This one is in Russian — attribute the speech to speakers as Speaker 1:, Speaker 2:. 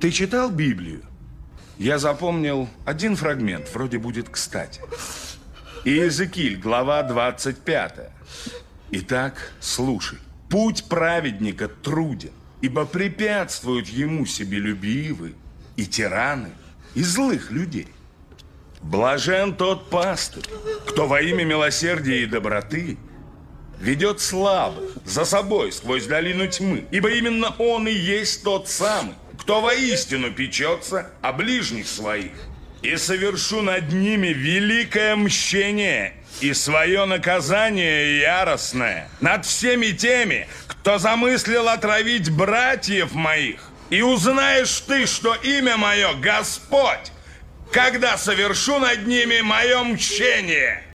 Speaker 1: Ты читал Библию? Я запомнил один фрагмент, вроде будет кстати. Иезекииль, глава 25. Итак, слушай. Путь праведника труден, ибо препятствуют ему себелюбивы и тираны, и злых людей. Блажен тот пастырь, кто во имя милосердия и доброты ведет слабых за собой сквозь долину тьмы, ибо именно он и есть тот самый, кто воистину печется о ближних своих. И совершу над ними великое мщение и свое наказание яростное над всеми теми, кто замыслил отравить братьев моих. И узнаешь ты, что имя мое Господь, когда совершу над ними мое мщение.